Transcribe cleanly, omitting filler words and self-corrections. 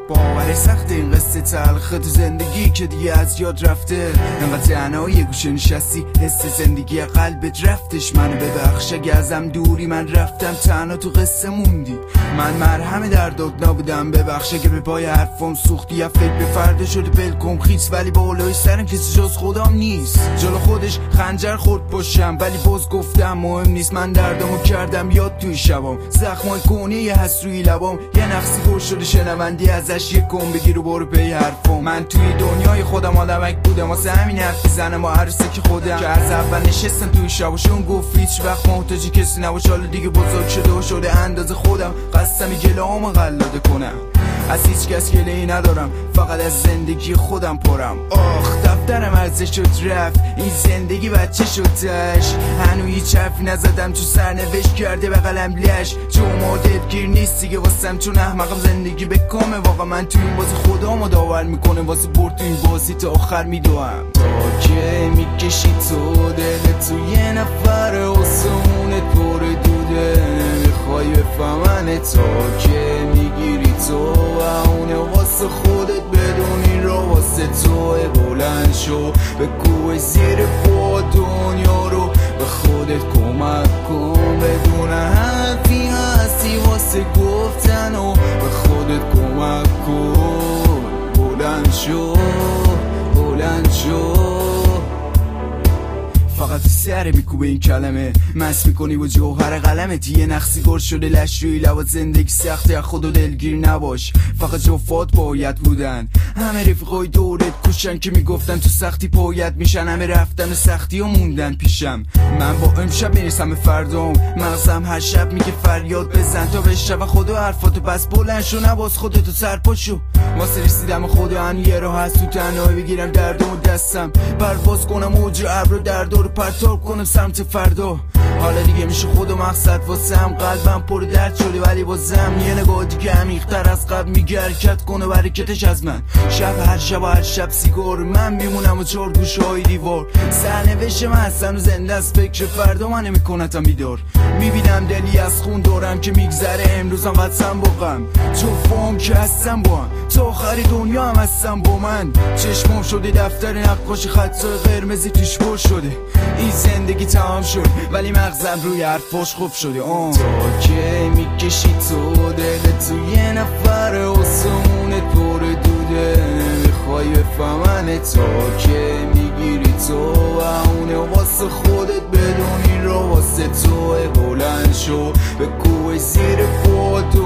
باور سخت این قصه تلخ تو زندگی که دیگه از یاد رفته. انقدر تنها یه گوشه نشستی حس زندگی قلبت رفتش. منو ببخش اگه ازم دوری، من رفتم تنها تو قصه موندی. من مرهم دردات نبودم، ببخش اگه به پای حرفم سوختی یا فکر به فردا شده بلکم خیس. ولی بالای سرم کسی جز خودم نیست، جلو خودش خنجر خورد باشم ولی باز گفتم مهم نیست. من دردمو کردم یاد توی شبام، زخمای کونی یه هست روی لبام. یه نقصی گوش شده شنوندی ازش یک کن بگیر و برو پی حرفم. من توی دنیای خودم آدمک بودم، واسه همین حرف میزنم و عروسه که خودم که از اول نشستم توی شباشون گفت هیچ وقت محتاجی کسی نباش. حالا دیگه بزرگ شده و شده اندازه خودم، قسمی گله‌امو قلاده کنم. از هیچ کس گله‌ای ندارم، فقط از زندگی خودم پرم. آخ دفترم ارزش شد رفت، این زندگی بچه شدش. هنو هیچ حرفی نزدم تو سرنوشت کرده به قلم لش. جمعه دلگیر نیست دیگه واسم چون احمقم زندگی بکامه. واقعا من تو این بازی خدامو داور میکنه، واسه برد تو این بازی تا آخر میدوام. تا که میکشی تو دلت تو یه نفر آسمونت پر دوده، نمیخوای بفهمنه تا که میگیری تو و اونه واسه خودت بدونی را واسه تو. بلند شو به کوه زیر پا دنیا رو، به خودت کمک کن بدون حرفی هستی واسه گفتن و به خودت کمک کن. بلند شو بلند شو، فقط سر میکوبه این کلمه، مس میکنی با جوهر قلمت. یه نقصی گر شده لش روی لبات، زندگی سخته خود و دلگیر نباش. فقط جفات باید بودن، همه رفیقای دورت کوشن که میگفتن تو سختی پاید میشن. همه رفتن و سختی و موندن پیشم، من با امشب میرسم به فردام. مغزم هر شب میگه فریاد بزن تا بشنوه خدا حرفاتو، بس بلند شو نباز خودتو سرپا شو. واسه رسیدم خدا هنو یه راه هست، تو تنهایی بگیرم دردمو دستم، پرواز کنم موج ابر درد رو پرتاب کنم سمت فردا. حالا دیگه میشه خود و مقصد واسم، قلبم پر درد شده ولی بازم یه نگاه دیگه عمیق‌تر از قبل میگه حرکت کنه برکتش از من. شب هر شب و هر شب سیگار من میمونم و چار گوشه‌های دیوار. سرنوشت من هستن و زنده از فکر فردا من نمیکنتم بیدار. میبینم دلی از خون دارم که میگذره امروزم قدسم با غم. جفام که هستم با هم تا آخر دنیا هم هستم با من. چشمم شده دفتر نقاشی خطای قرمزی توش پر شده. این زندگی تمام شد ولی مغزم روی حرفاش خوب شده. تا که میکشی تو دلت تو یه نفر آسمونت پر دوده، نمیخوای بفهمنه تا که میگیری تو و اونه واسه خودت بدونی را واسه تو. بلند شو به کوه زیر پا